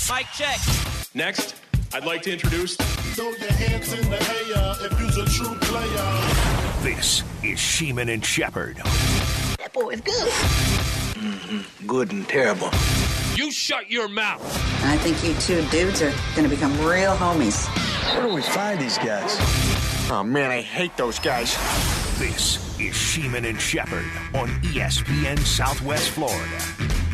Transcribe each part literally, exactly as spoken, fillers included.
Mic check. Next, I'd like to introduce... Throw your hands in the air if you're a true player. This is Sheeman and Shepard. That boy is good. Mm-hmm. Good and terrible. You shut your mouth. I think you two dudes are going to become real homies. Where do we find these guys? Oh, man, I hate those guys. This is Sheeman and Shepard on E S P N Southwest Florida.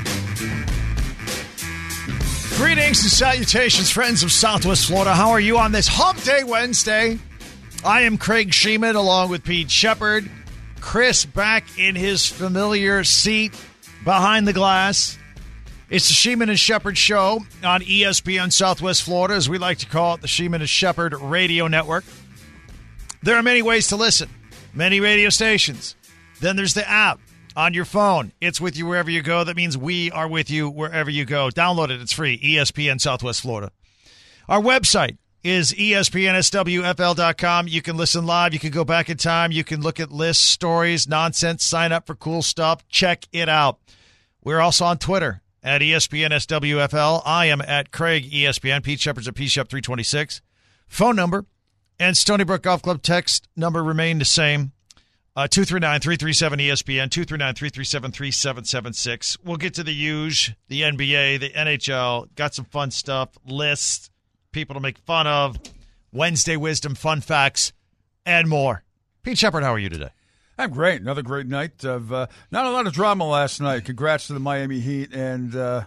Greetings and salutations, friends of Southwest Florida. How are you on this Hump Day Wednesday? I am Craig Sheeman along with Pete Shepard. Chris back in his familiar seat behind the glass. It's the Sheeman and Shepard Show on E S P N Southwest Florida, as we like to call it, the Sheeman and Shepard Radio Network. There are many ways to listen, many radio stations. Then there's the app on your phone. It's with you wherever you go. That means we are with you wherever you go. Download it. It's free. E S P N Southwest Florida. Our website is E S P N S W F L dot com. You can listen live. You can go back in time. You can look at lists, stories, nonsense, sign up for cool stuff. Check it out. We're also on Twitter at E S P N S W F L. I am at Craig E S P N. Pete Shepard's at P Shep three twenty-six. Phone number and Stony Brook Golf Club text number remain the same. Uh, two three nine, three three seven, E S P N, two three nine, three three seven, three seven seven six. We'll get to the huge, the N B A, the N H L. Got some fun stuff, lists, people to make fun of, Wednesday wisdom, fun facts, and more. Pete Shepard, how are you today? I'm great. Another great night of uh, not a lot of drama last night. Congrats to the Miami Heat and uh,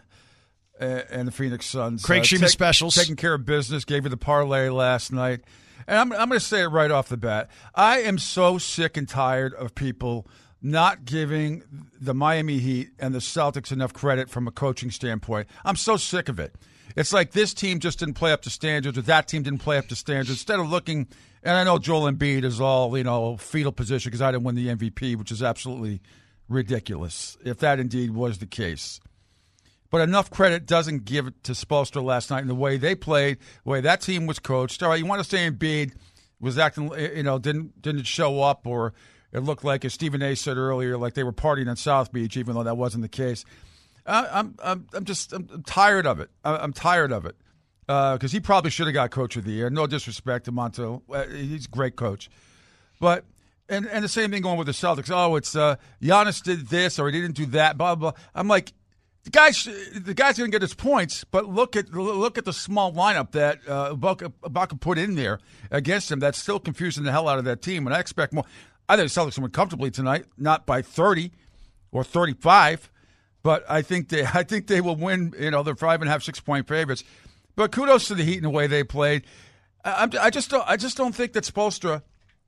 and the Phoenix Suns. Craig uh, Sheeman take, specials. Taking care of business. Gave you the parlay last night. And I'm, I'm going to say it right off the bat. I am so sick and tired of people not giving the Miami Heat and the Celtics enough credit from a coaching standpoint. I'm so sick of it. It's like this team just didn't play up to standards, or that team didn't play up to standards. Instead of looking, and I know Joel Embiid is all, you know, fetal position because I didn't win the M V P, which is absolutely ridiculous, if that indeed was the case. But enough credit doesn't give it to Spoelstra last night in the way they played, the way that team was coached. All right, you want to say Embiid was acting, you know, didn't didn't show up, or it looked like, as Stephen A. said earlier, like they were partying on South Beach, even though that wasn't the case. I, I'm I'm I'm just I'm tired of it. I'm tired of it because uh, he probably should have got Coach of the Year. No disrespect to Monto, he's a great coach, but. And and the same thing going with the Celtics. Oh, it's uh, Giannis did this or he didn't do that. Blah blah. I'm like. The guy's the guy's going to get his points, but look at look at the small lineup that uh, Ibaka, Ibaka put in there against him. That's still confusing the hell out of that team, and I expect more. I think the Celtics will win comfortably tonight, not by thirty or thirty-five, but I think they I think they will win. You know, they're five and a half, six point favorites. But kudos to the Heat in the way they played. I, I just don't I just don't think that Spoelstra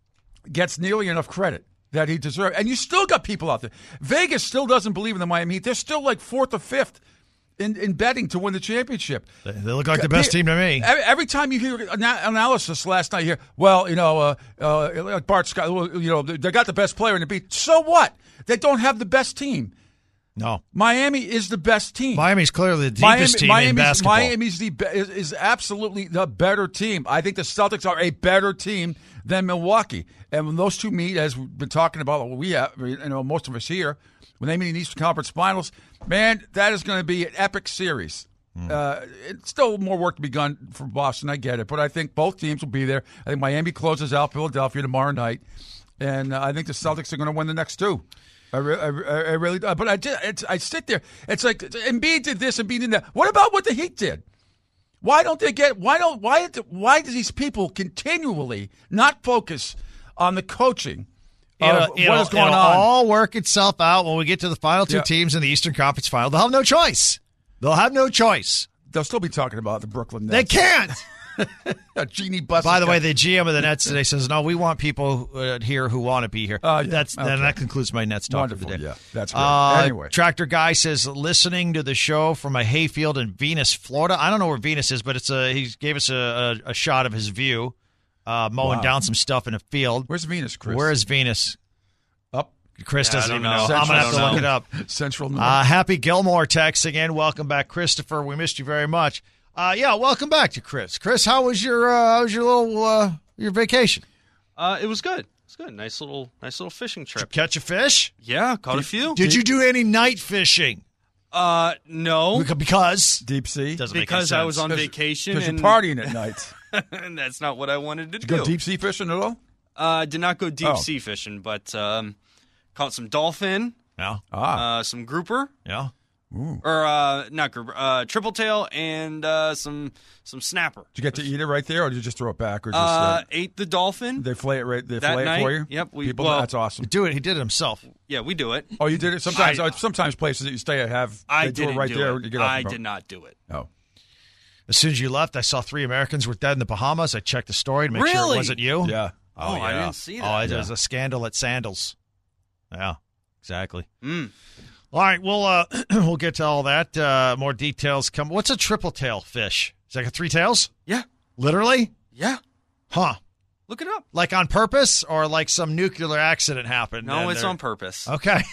gets nearly enough credit that he deserved. And you still got people out there. Vegas still doesn't believe in the Miami Heat. They're still like fourth or fifth in, in betting to win the championship. They, they look like the best team to me. Every, every time you hear ana- analysis last night here, well, you know, uh, uh, like Bart Scott, you know, they got the best player in the beat. So what? They don't have the best team. No. Miami is the best team. Miami's clearly the deepest Miami, team Miami's, in basketball. Miami's the is, is absolutely the better team. I think the Celtics are a better team than Milwaukee. And when those two meet, as we've been talking about, we have, you know, most of us here, when they meet in the Eastern Conference Finals, man, that is going to be an epic series. Mm. Uh, it's still more work to be done for Boston. I get it, but I think both teams will be there. I think Miami closes out Philadelphia tomorrow night, and uh, I think the Celtics are going to win the next two. I, re- I, re- I really do. But I, just, it's, I sit there. It's like Embiid did this, Embiid did that. What about what the Heat did? Why don't they get? Why don't? Why? Why do these people continually not focus on the coaching of it'll, what it'll, is going it'll on? all work itself out when we get to the final two yeah. teams in the Eastern Conference Final. They'll have no choice. They'll have no choice. They'll still be talking about the Brooklyn Nets. They can't. A genie bus. By the way, the G M of the Nets today says, "No, we want people uh, here who want to be here." Uh, yeah. That's okay. and that concludes my Nets talk Wonderful. for the day. Yeah, that's great. Uh, anyway, Tractor Guy says, listening to the show from a hayfield in Venus, Florida. I don't know where Venus is, but it's a. He gave us a, a, a shot of his view, uh, mowing wow. down some stuff in a field. Where's Venus, Chris? Where is Venus? Up. Chris yeah, doesn't even know. know. Central, I'm gonna have to know. look it up. Central. Uh, Happy Gilmore texts again. Welcome back, Christopher. We missed you very much. Uh, yeah, welcome back to Chris. Chris, how was your uh, how was your little uh, your vacation? Uh, it was good. It was good. Nice little nice little fishing trip. Did you catch a fish? Yeah, caught a few. Did you do any night fishing? Uh, no. Because deep sea. Doesn't make any Because I was sense. on vacation. Because you're and, partying at night. and that's not what I wanted to Did do. you go deep sea fishing at all? Uh, did not go deep Oh. sea fishing, but um, caught some dolphin, Yeah. Ah. uh, some grouper, Yeah. or uh, not grouper, uh, triple tail, and uh, some some snapper. Did you get to eat it right there, or did you just throw it back? Or just Uh, uh, ate the dolphin. they fillet it right? They that fillet night. it for you? Yep, we- People, well- that's awesome. Do it. He did it himself. Yeah, we do it. Oh, you did it. Sometimes, I- uh, sometimes places that you stay at have I they do didn't it right do there. it. When you get off I the boat. did not do it. Oh, As soon as you left, I saw three Americans were dead in the Bahamas. I checked the story to make sure Really? it wasn't you. yeah. Oh, I yeah. didn't see that. Oh, it Yeah. was a scandal at Sandals. Yeah, exactly. Mm. All right, we'll uh, we'll get to all that. Uh, more details come. What's a triple tail fish? Is that a three tails? Yeah, Literally? yeah. Huh? Look it up. Like on purpose, or like some nuclear accident happened? No, and it's they're- on purpose. Okay.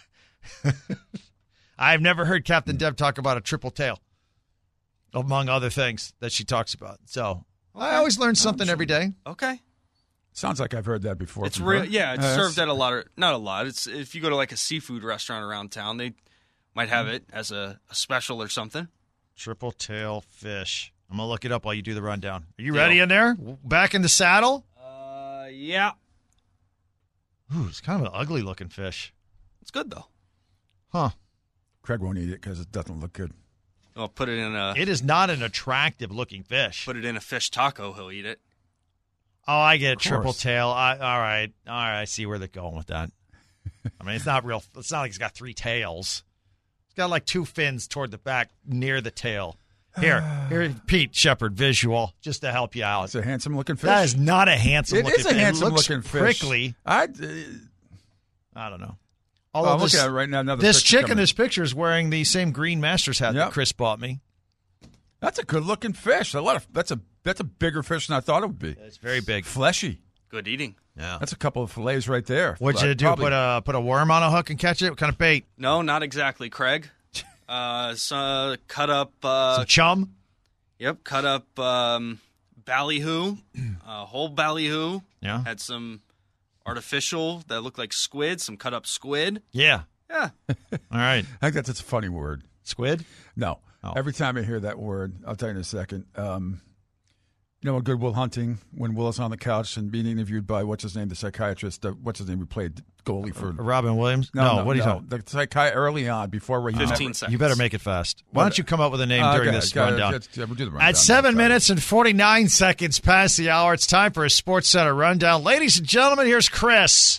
I've never heard Captain Deb talk about a triple tail, among other things that she talks about. So I always learn something every day. Okay. Sounds like I've heard that before. It's from real. her. Yeah, it's Uh, served at a lot of not a lot. It's if you go to like a seafood restaurant around town, they might have it as a, a special or something. Triple tail fish. I'm going to look it up while you do the rundown. Are you Deal. ready in there? Back in the saddle? Uh, yeah, Ooh, it's kind of an ugly looking fish. it's good though. Huh. Craig won't eat it because it doesn't look good. I'll put it in a It is not an attractive looking fish. put it in a fish taco. He'll eat it. Oh, I get Of triple course. tail. I, all right. All right. I see where they're going with that. I mean, it's not real. It's not like it's got three tails. It's got like two fins toward the back near the tail. Here, here, Pete Shepard visual, just to help you out. It's a handsome looking fish. That is not a handsome It looking is a fish. handsome it looks looking fish. prickly. I, uh, I don't know. oh, Although I'm this, looking at it right now. Another this picture chick in coming. this picture is wearing the same Green Masters hat Yep. that Chris bought me. That's a good looking fish. A lot of that's a that's a bigger fish than I thought it would be. It's very big. Fleshy. Good eating. Yeah. That's a couple of fillets right there. What'd Like, you do? probably- Put a put a worm on a hook and catch it? What kind of bait? No, not exactly, Craig. Uh, so cut up. Uh, Some chum? Yep, cut up um, ballyhoo, uh, whole ballyhoo. Yeah. Had some artificial that looked like squid, some cut up squid. Yeah. Yeah. All right. I think that's, that's a funny word. Squid? No. Oh. Every time I hear that word, I'll tell you in a second. Um, you know, in Good Will Hunting, when Will's on the couch and being interviewed by, what's his name, the psychiatrist, uh, what's his name, who played goalie for. Robin Williams? No, no, what are you no. talking? The psychi- early on, before he Fifteen never- seconds. You better make it fast. Why don't you come up with a name Uh, during okay, this okay, rundown? let's- yeah, we'll do the rundown. At seven Sorry. minutes and forty-nine seconds past the hour, it's time for a Sports Center rundown. Ladies and gentlemen, here's Chris.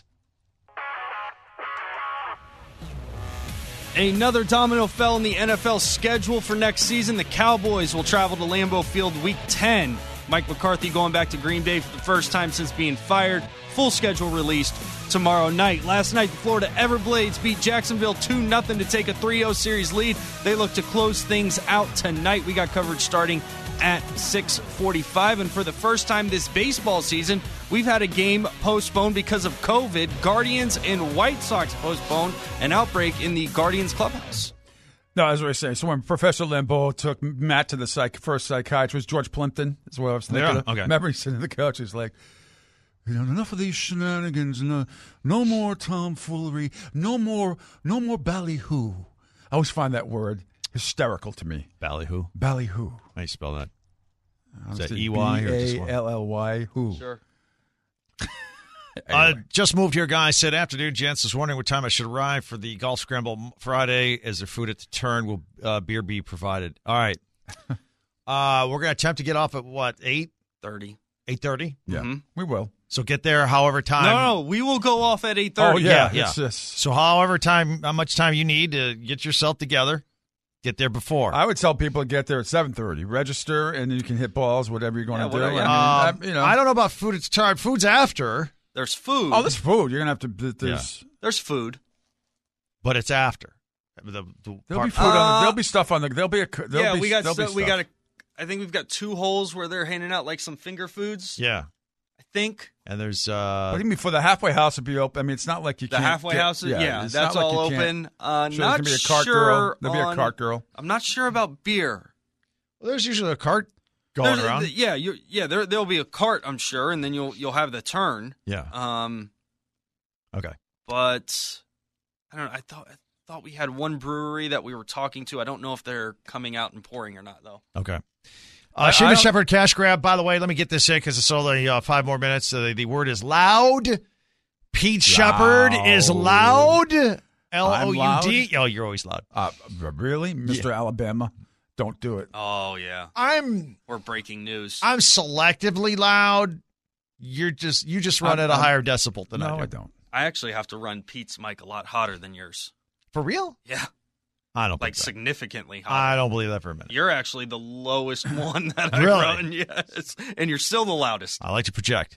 Another domino fell in the N F L schedule for next season. The Cowboys will travel to Lambeau Field week ten. Mike McCarthy going back to Green Bay for the first time since being fired. Full schedule released tomorrow night. Last night, the Florida Everblades beat Jacksonville two nothing to take a three oh series lead. They look to close things out tonight. We got coverage starting at six forty-five. And for the first time this baseball season, we've had a game postponed because of COVID. Guardians and White Sox postponed an outbreak in the Guardians clubhouse. No, as I was saying, so when Professor Limbaugh took Matt to the psych- first psychiatrist, George Plimpton, is what I was thinking Yeah, of. okay. Remember, he's sitting on the couch, he's like, you know, enough of these shenanigans, no, no more tomfoolery, no more, no more ballyhoo. I always find that word hysterical to me. Ballyhoo. Ballyhoo. How do you spell that? Is that Obviously, E Y or just B one? A L L Y, who? Sure. Uh, just moved here, guys. Said afternoon, gents. Was wondering what time I should arrive for the golf scramble Friday. Is there food at the turn? Will uh, beer be provided? All right. uh, we're gonna attempt to get off at what eight thirty. eight thirty. Yeah, Mhm. we will. So get there however time. No, no, we will go off at eight Oh, thirty. yeah. yeah. It's just, So however time, how much time you need to get yourself together, get there before. I would tell people to get there at seven thirty. Register, and then you can hit balls, whatever you're going Yeah, to do. whatever, I, yeah. mean, Um, I, you know. I don't know about food. It's time. Food's after, There's food. Oh, there's food. You're going to have to. There's, There's food. but it's after. The, the There'll part- be food. on the, Uh, there'll be stuff on the. There'll be a. There'll yeah, be, we got there'll be so, we stuff. got a. I think we've got two holes where they're handing out like some finger foods. Yeah, I think and there's What uh, do you mean for the halfway house to be open? I mean, it's not like you the can't. halfway get- house. Yeah, it's that's not like all you can't- open. Uh, Sure, not there's gonna be a cart sure girl. There'll be a on- cart girl. I'm not sure about beer. well, there's usually a cart going There's- around. Yeah, you yeah. There there'll be a cart, I'm sure, and then you'll you'll have the turn. yeah. Um, Okay. but I don't know. I thought I thought we had one brewery that we were talking to. I don't know if they're coming out and pouring or not, though. Okay. Uh, Sheeman Shepherd cash grab, by the way, let me get this in because it's only uh, five more minutes. Uh, the, the word is loud. Pete Shepherd is loud. L O U D. Oh, you're always loud. Uh, really? Mister Yeah. Alabama? Don't do it. Oh, yeah. I'm. We're breaking news. I'm selectively loud. You're just you just run I'm, at a I'm, higher decibel than no, I do. I don't. I actually have to run Pete's mic a lot hotter than yours. For real? Yeah. I don't like think significantly that. hotter. I don't believe that for a minute. You're actually the lowest one that I've really? run, yes. And you're still the loudest. I like to project.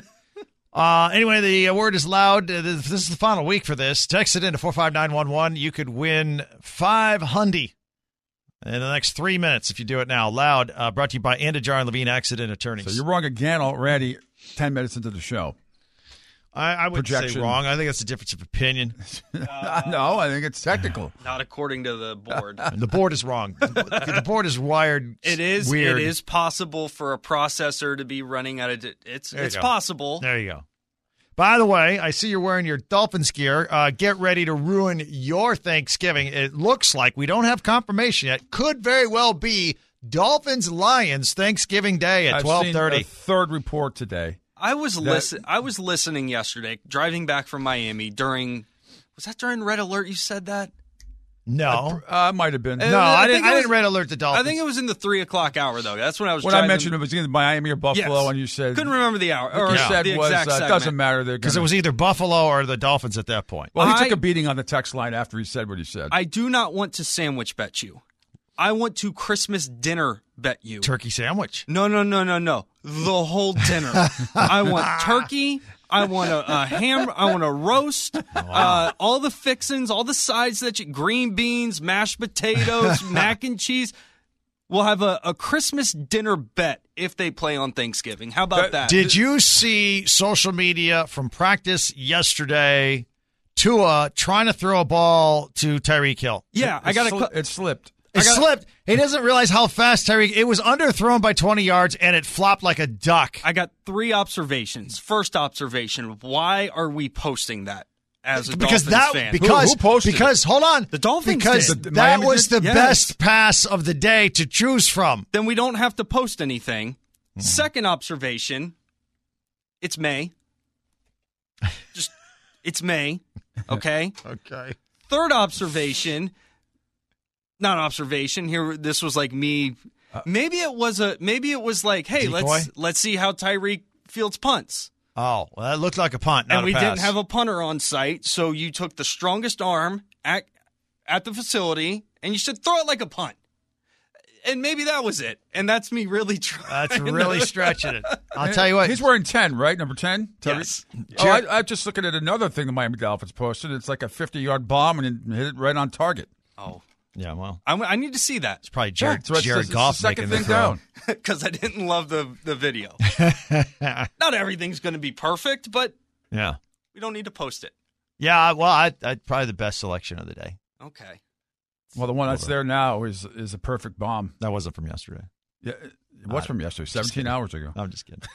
uh, anyway, the uh, word is loud. Uh, this, this is the final week for this. Text it in to four five nine one one. You could win five hundy in the next three minutes if you do it now. Loud, uh, brought to you by Andajar and Levine Accident Attorneys. So you're wrong again already ten minutes into the show. I, I would Projection. say wrong. I think that's a difference of opinion. Uh, no, I think it's technical. Not according to the board. The board is wrong. The board is wired. It is. Weird. It is possible for a processor to be running out of. It's. There you It's go. possible. There you go. By the way, I see you're wearing your Dolphins gear. Uh, get ready to ruin your Thanksgiving. It looks like we don't have confirmation yet. Could very well be Dolphins Lions Thanksgiving Day at twelve thirty. I've seen a third report today. I was That- listen. I was listening yesterday, driving back from Miami during. Was that during Red Alert? You said that. No, uh, might have been. no, I I didn't. think it I was- didn't red alert the Dolphins. I think it was in the three o'clock hour though. That's when I was. When driving. I mentioned it was either Miami or Buffalo, Yes. and you said Couldn't remember the hour. Or you yeah. said the was exact uh, segment. doesn't matter. They're because it gonna- was either Buffalo or the Dolphins at that point. Well, he I- took a beating on the text line after he said what he said. I do not want to sandwich bet you. I want to Christmas dinner bet you. Turkey sandwich. No, no, no, no, no. The whole dinner. I want turkey. I want a, a ham. I want a roast. Uh, all the fixins, all the sides that you green beans, mashed potatoes, mac and cheese. We'll have a, a Christmas dinner bet if they play on Thanksgiving. How about that? Did you see social media from practice yesterday? Tua trying to throw a ball to Tyreek Hill. Yeah, it, I got sli- it slipped. It gotta- slipped. He doesn't realize how fast Tyreek. It was underthrown by twenty yards, and it flopped like a duck. I got three observations. First observation: why are we posting that as a because Dolphins that fan? because Who- who posted because hold on The Dolphins because did. The- that Miami was did? the Yes. best pass of the day to choose from. Then we don't have to post anything. Mm. Second observation: it's May. Just it's May. Okay. Okay. Third observation, not observation. Here, this was like me. Maybe it was a. Maybe it was like, hey, Decoy? let's let's see how Tyreek Fields punts. Oh, well, that looked like a punt, not and a we pass. didn't have a punter on site, so you took the strongest arm at at the facility, and you should throw it like a punt. And maybe that was it. And that's me really trying. That's really stretching it. I'll tell you what. He's wearing ten, right? Number ten? Yes. Oh, I, I'm just looking at another thing the Miami Dolphins posted. It's like a fifty-yard bomb and it hit it right on target. Oh, Yeah, well, I, I need to see that it's probably Jared, Yeah, so it's- Jared it's the Goff second making the thing throw. down. because I didn't love the the video. Not everything's going to be perfect, but Yeah. we don't need to post it. Yeah, well, I, I probably the best selection of the day. Okay. Well, the one that's there now is is a perfect bomb. That wasn't from yesterday. Yeah, it was from yesterday, seventeen hours ago. I'm just kidding.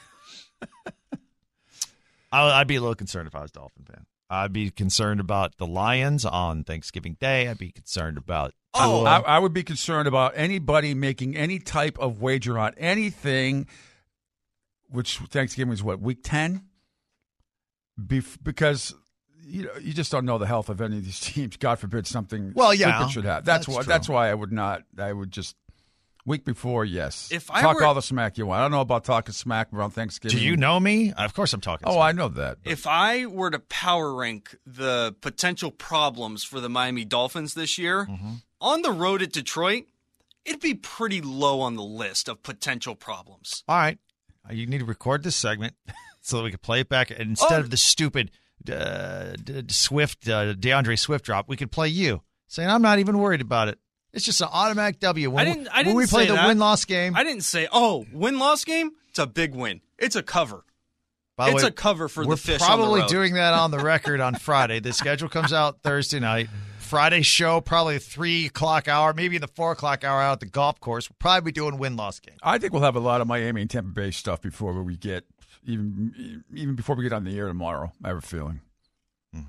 I, I'd be a little concerned if I was a Dolphin fan. I'd be concerned about the Lions on Thanksgiving Day. I'd be concerned about. Oh, I, I would be concerned about anybody making any type of wager on anything, which Thanksgiving is what, week ten? Bef- because you know you just don't know the health of any of these teams. God forbid something Well, yeah, stupid should happen. That's, that's why. true. That's why I would not. I would just week before. Yes, If I talk were- all the smack you want. I don't know about talking smack around Thanksgiving. Do you know me? Of course, I'm talking. Oh, smack. I know that. but- If I were to power rank the potential problems for the Miami Dolphins this year, Mm-hmm. on the road at Detroit, it'd be pretty low on the list of potential problems. All right, Uh, you need to record this segment so that we can play it back. And instead Oh. of the stupid uh, d- d- Swift, uh, DeAndre Swift drop, we could play you saying, "I'm not even worried about it. It's just an automatic W." When I didn't. I we, didn't when we play say the that. win-loss game. I didn't say, "Oh, win-loss game." It's a big win. It's a cover. By the It's way, a cover for we're the fish on the probably road. doing that on the record on Friday. The schedule comes out Thursday night. Friday show, probably a three o'clock hour, maybe the four o'clock hour out at the golf course. We'll probably be doing win-loss game. I think we'll have a lot of Miami and Tampa Bay stuff before we get even even before we get on the air tomorrow. I have a feeling.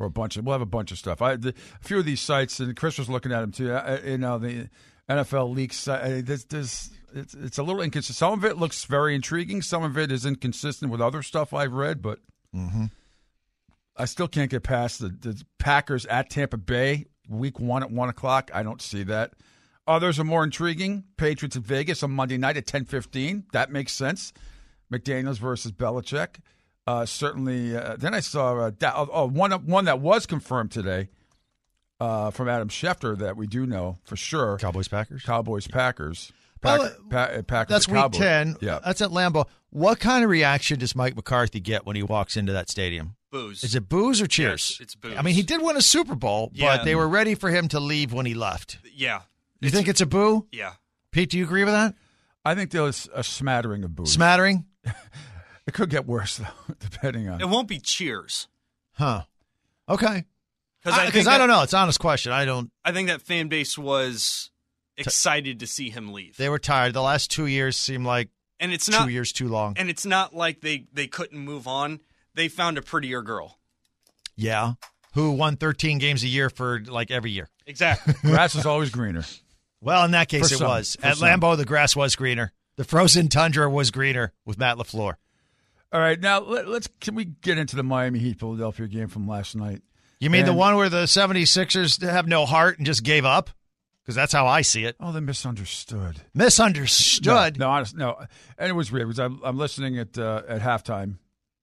or a bunch of. We'll have a bunch of stuff. I, the, a few of these sites, and Chris was looking at them too. I, you know, the N F L leaks. Uh, there's, there's, it's, it's a little inconsistent. Some of it looks very intriguing. Some of it is inconsistent with other stuff I've read, but mm-hmm. I still can't get past the, the Packers at Tampa Bay week one at one o'clock. I don't see that. Others are more intriguing. Patriots at Vegas on Monday night at ten fifteen. That makes sense. McDaniels versus Belichick. Uh, certainly. Uh, then I saw uh, that, oh, one one that was confirmed today uh, from Adam Schefter that we do know for sure. Cowboys Packers. Cowboys Packers. Pack, well, pa- Packers that's week Cowboys. ten. Yeah, that's at Lambeau. What kind of reaction does Mike McCarthy get when he walks into that stadium? Boos. Is it boos or cheers? Yes, it's boos. I mean, he did win a Super Bowl, Yeah. but they were ready for him to leave when he left. Yeah. You think it's a boo? Yeah. Pete, do you agree with that? I think there's a smattering of boos. Smattering? It could get worse, though, depending on. It won't be cheers. Huh. Okay. Because I, I, think I that- don't know. It's an honest question. I don't. I think that fan base was excited to see him leave. They were tired. The last two years seemed like And it's two not years too long. And it's not like they, they couldn't move on. They found a prettier girl. Yeah. Who won thirteen games a year for like every year. Exactly. Grass is always greener. Well, in that case, For it some. was. For At some. Lambeau, the grass was greener. The frozen tundra was greener with Matt LaFleur. All right, now let, let's can we get into the Miami Heat Philadelphia game from last night? You mean the And- one where the seventy-sixers have no heart and just gave up? Because that's how I see it. Oh, they misunderstood. Misunderstood? No, no, honest, no. And it was weird because I'm, I'm listening at uh, at halftime,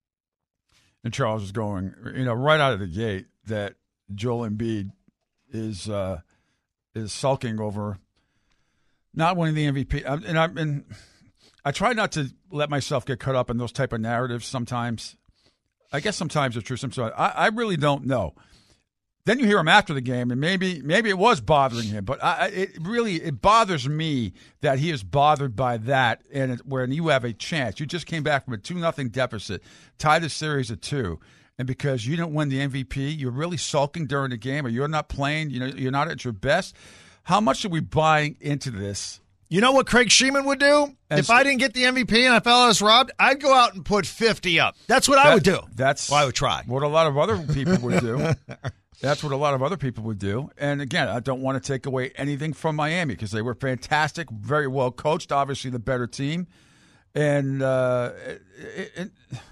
and Charles was going, you know, right out of the gate that Joel Embiid is uh, is sulking over not winning the M V P. Um, and I and I try not to let myself get caught up in those type of narratives. Sometimes, I guess sometimes they're true. Sometimes I, I really don't know. Then you hear him after the game, and maybe maybe it was bothering him, but I, it really it bothers me that he is bothered by that. And it, when you have a chance, you just came back from a two nothing deficit, tied the series at two, and because you didn't win the M V P, you're really sulking during the game, or you're not playing. You know, you're not at your best. How much are we buying into this? You know what Craig Sheeman would do? And if so- I didn't get the M V P and I felt I was robbed, I'd go out and put fifty up. That's what I That- would do. That's what I would try. What a lot of other people would do. That's what a lot of other people would do. And again, I don't want to take away anything from Miami because they were fantastic, very well coached, obviously the better team. And uh, it, it,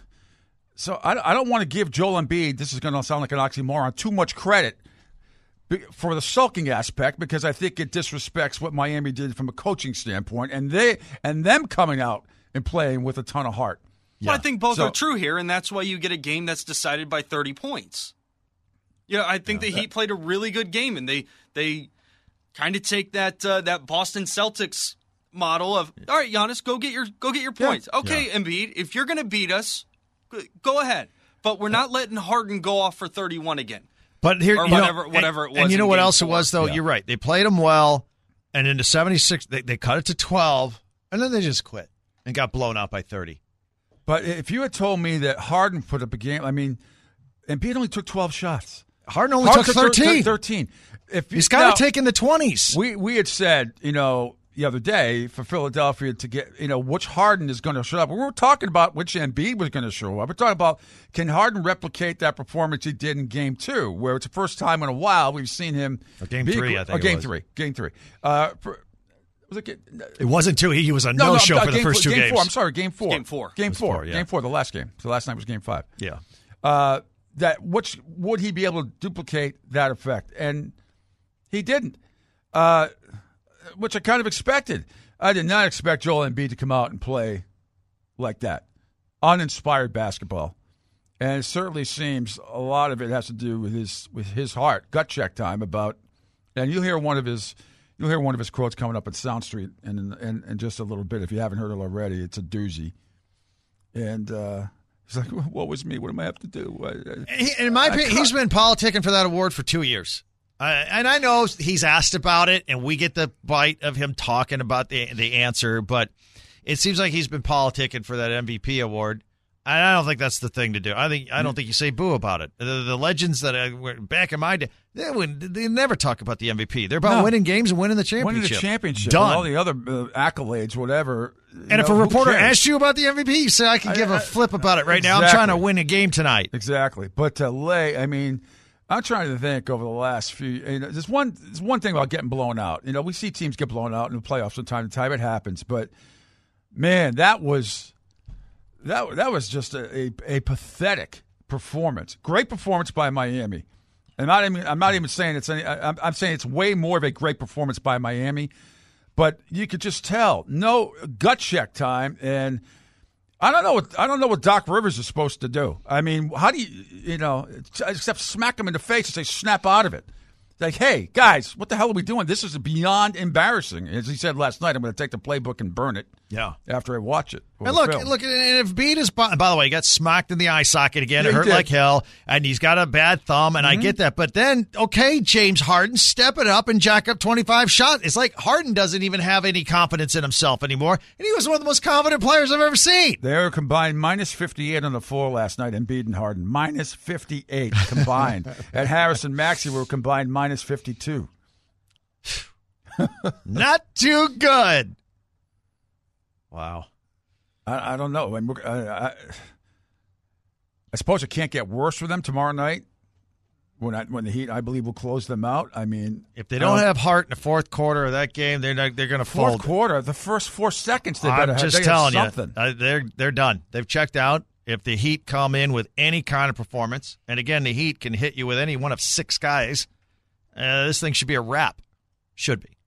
so I, I don't want to give Joel Embiid, this is going to sound like an oxymoron, too much credit be- for the sulking aspect because I think it disrespects what Miami did from a coaching standpoint and they and them coming out and playing with a ton of heart. Well, I think both So- are true here, and that's why you get a game that's decided by thirty points. Yeah, I think the Heat played a really good game, and they they kind of take that uh, that Boston Celtics model of all right, Giannis, go get your go get your points. Yeah. Okay, Yeah. Embiid, if you're going to beat us, go- go ahead, but we're not letting Harden go off for thirty-one again. But here, Or you know, whatever- and- whatever it was And you in know what game else four. it was, though? Yeah. You're right. They played them well, and in the seventy-six, they, they cut it to twelve, and then they just quit and got blown out by thirty. But if you had told me that Harden put up a game, I mean, Embiid only took twelve shots. Harden only Harden took thir- thirteen. thirteen. If He's now, got to take in the twenties. We we had said, you know, the other day for Philadelphia to get, you know, which Harden is going to show up. We were talking about which Embiid was going to show up. We're talking about can Harden replicate that performance he did in Game Two, where it's the first time in a while we've seen him. Or Game be three, gr- I think Or it Game was. Three. Game Three. Uh, for, was it? It wasn't two. He, he was a No, no-show no, uh, for the game first four, two game games. Four. I'm sorry, Game Four. Game four. Game It was four. four, yeah. Game Four. The last game. So last night was Game Five. Yeah. Uh, that which would he be able to duplicate that effect? And he didn't, uh, which I kind of expected. I did not expect Joel Embiid to come out and play like that, uninspired basketball. And it certainly seems a lot of it has to do with his with his heart, gut check time about. And you'll hear one of his you'll hear one of his quotes coming up at Sound Street in in, in just a little bit. If you haven't heard it already, it's a doozy. And uh, he's like, "What was me? What am I have to do?" I- I- He, in my opinion, he's been politicking for that award for two years. Uh, and I know he's asked about it, and we get the bite of him talking about the the answer, but it seems like he's been politicking for that M V P award. And I don't think that's the thing to do. I think I don't think you say boo about it. The, the legends that I, were back in my day, they, would, they never talk about the M V P. They're about No. winning games and winning the championship. Winning the championship, Done. and all the other uh, accolades, whatever. And if a reporter asks you about the M V P, you say, I can I- give I- a flip about it right now. I'm Exactly. trying to win a game tonight. Exactly. But to lay, I mean, I'm trying to think over the last few. You know, there's one. There's one thing about getting blown out. You know, we see teams get blown out in the playoffs from time to time. It happens, but man, that was that that was just a, a, a pathetic performance. Great performance by Miami, and not even, I'm not even saying it's any. I'm, I'm saying it's way more of a great performance by Miami, but you could just tell no gut check time and. I don't know what I don't know what Doc Rivers is supposed to do. I mean, how do you you know except smack him in the face and say snap out of it? Like, hey guys, what the hell are we doing? This is beyond embarrassing. As he said last night, I'm going to take the playbook and burn it. Yeah. After I watch it. And look, film. look, and if Embiid is by, by the way, he got smacked in the eye socket again. Yeah, it hurt did. like hell, and he's got a bad thumb, and mm-hmm. I get that. But then, okay, James Harden, step it up and jack up twenty-five shots. It's like Harden doesn't even have any confidence in himself anymore, and he was one of the most confident players I've ever seen. They were combined minus fifty-eight on the floor last night, Embiid and Harden. Minus fifty-eight combined. And Harris and Maxey were combined minus fifty-two. Not too good. Wow. I, I don't know. I, mean, I, I, I suppose it can't get worse for them tomorrow night when I, when the Heat, I believe, will close them out. I mean, if they don't have heart in the fourth quarter of that game, they're not, they're going to fold. Fourth quarter, the first four seconds, they better I'm have, just they telling have something. you, uh, they're they're done. They've checked out. If the Heat come in with any kind of performance, and again, the Heat can hit you with any one of six guys, uh, this thing should be a wrap. Should be.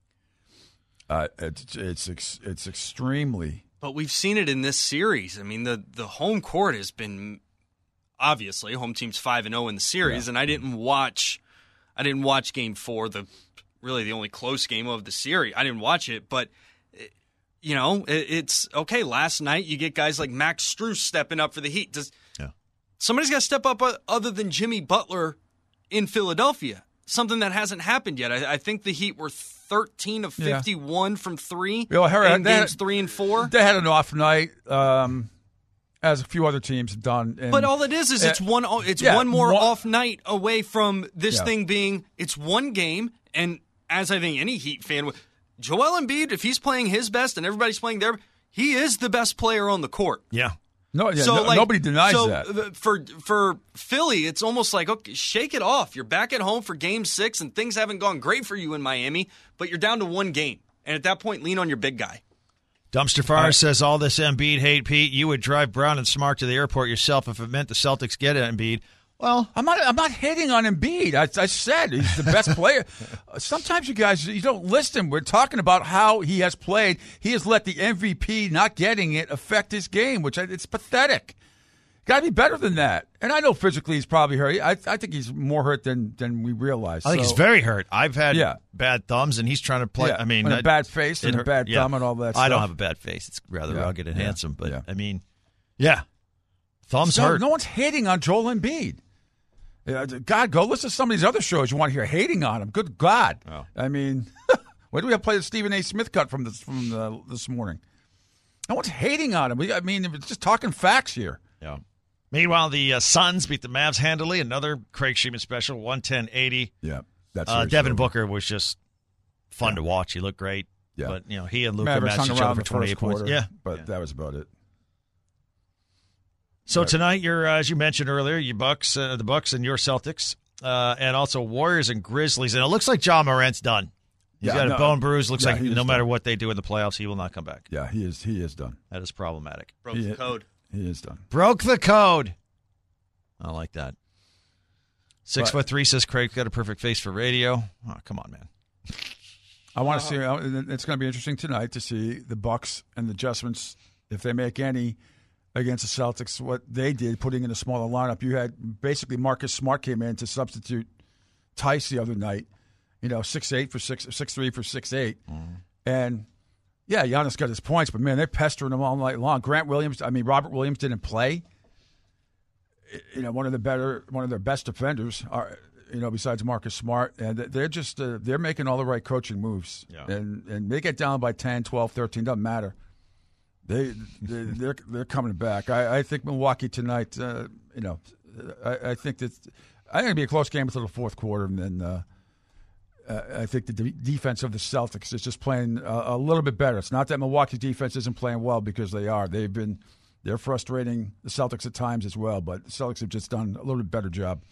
Uh, it's it's ex, it's extremely. But we've seen it in this series. I mean, the the home court has been obviously home team's five and zero in the series, yeah. and I didn't watch. I didn't watch Game Four, the really the only close game of the series. I didn't watch it, but you know, it, it's okay. Last night, you get guys like Max Strus stepping up for the Heat. Does yeah. somebody's got to step up other than Jimmy Butler in Philadelphia? Something that hasn't happened yet. I, I think the Heat were thirteen of fifty-one yeah. from three you know, Harry, in games had, three and four. They had an off night, um, as a few other teams have done. And, but all it is is it's uh, one. It's yeah, one more one, off night away from this yeah. thing being. It's one game, and as I think any Heat fan would, Joel Embiid, if he's playing his best and everybody's playing their, he is the best player on the court. Yeah. No, yeah, so, no, like, nobody denies so that. For for Philly, it's almost like, okay, shake it off. You're back at home for Game Six, and things haven't gone great for you in Miami, but you're down to one game, and at that point, lean on your big guy. Dumpster Fire right. says all this Embiid hate, Pete. You would drive Brown and Smart to the airport yourself if it meant the Celtics get Embiid. Well, I'm not. I'm not hating on Embiid. I, I said he's the best player. Sometimes you guys you don't listen. We're talking about how he has played. He has let the M V P not getting it affect his game, which I, it's pathetic. Got to be better than that. And I know physically he's probably hurt. I, I think he's more hurt than than we realize. I think so, he's very hurt. I've had yeah. bad thumbs, and he's trying to play. Yeah. I mean, and I, a bad face and a bad yeah. thumb and all that. stuff. I don't have a bad face. It's rather yeah. rugged and yeah. handsome. But yeah. I mean, yeah, thumbs so, hurt. No one's hating on Joel Embiid. God, go listen to some of these other shows. You want to hear hating on him? Good God! Oh. I mean, where do we have played the Stephen A. Smith cut from this from the, this morning? No one's hating on him. We, I mean, it's just talking facts here. Yeah. Meanwhile, the uh, Suns beat the Mavs handily. Another Craig Sheeman special, one ten eighty. Yeah, that's uh, Devin Booker was just fun yeah. to watch. He looked great. Yeah, but you know he and Luka Mavericks matched hung each around other for twenty-eight quarter, points. Yeah, but yeah. that was about it. So right. tonight, you're uh, as you mentioned earlier, you Bucks, uh, the Bucks, and your Celtics. Uh, and also Warriors and Grizzlies. And it looks like Ja Morant's done. He's yeah, got no, a bone bruise. Looks yeah, like no done. matter what they do in the playoffs, he will not come back. Yeah, he is He is done. That is problematic. Broke he, the code. He is done. Broke the code. I like that. Six but, foot three says Craig got a perfect face for radio. Oh, come on, man. I want to see. It's going to be interesting tonight to see the Bucks and the adjustments, if they make any, against the Celtics, what they did, putting in a smaller lineup. You had basically Marcus Smart came in to substitute Tice the other night, you know, six eight for six six three for six eight, mm. and yeah, Giannis got his points, but man, they're pestering him all night long. Grant Williams, I mean Robert Williams didn't play. You know, one of the better, one of their best defenders are, you know, besides Marcus Smart, and they're just uh, they're making all the right coaching moves, yeah. and and they get down by ten, twelve, thirteen, doesn't matter. They, they they're they're coming back. I, I think Milwaukee tonight. Uh, you know, I, I think that I think it'll be a close game until the fourth quarter, and then uh, uh, I think the de- defense of the Celtics is just playing a, a little bit better. It's not that Milwaukee's defense isn't playing well, because they are. They've been they're frustrating the Celtics at times as well, but the Celtics have just done a little bit better job.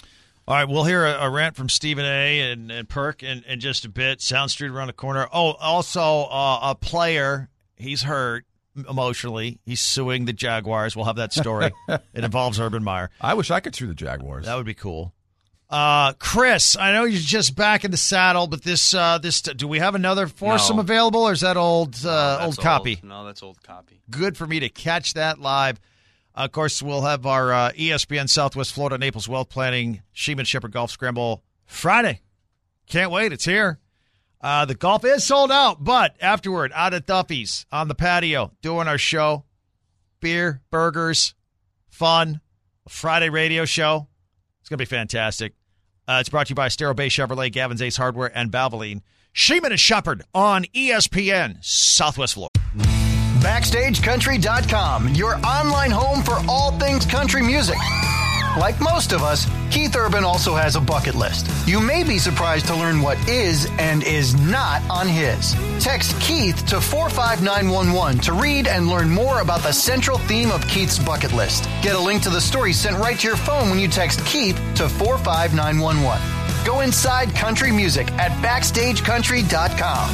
All right, we'll hear a, a rant from Stephen A. and, and Perk in, in just a bit. Sound Street around the corner. Oh, also uh, a player, he's hurt emotionally. He's suing the Jaguars. We'll have that story. It involves Urban Meyer. I wish I could sue the Jaguars. That would be cool. Uh, Chris, I know you're just back in the saddle, but this, uh, this, do we have another foursome No. available, or is that old, uh, No, that's old copy? No, that's old copy. Good for me to catch that live. Uh, of course, we'll have our uh, E S P N Southwest Florida Naples Wealth Planning Sheeman Shepherd Golf Scramble Friday. Can't wait. It's here. Uh, the golf is sold out, but afterward, out at Duffy's on the patio, doing our show. Beer, burgers, fun, a Friday radio show. It's going to be fantastic. Uh, it's brought to you by Estero Bay Chevrolet, Gavin's Ace Hardware, and Valvoline. Sheeman and Shepherd on E S P N Southwest Florida. Backstage Country dot com, your online home for all things country music. Like most of us, Keith Urban also has a bucket list. You may be surprised to learn what is and is not on his. Text Keith to four five nine one one to read and learn more about the central theme of Keith's bucket list. Get a link to the story sent right to your phone when you text Keith to four five nine one one. Go inside country music at Backstage Country dot com.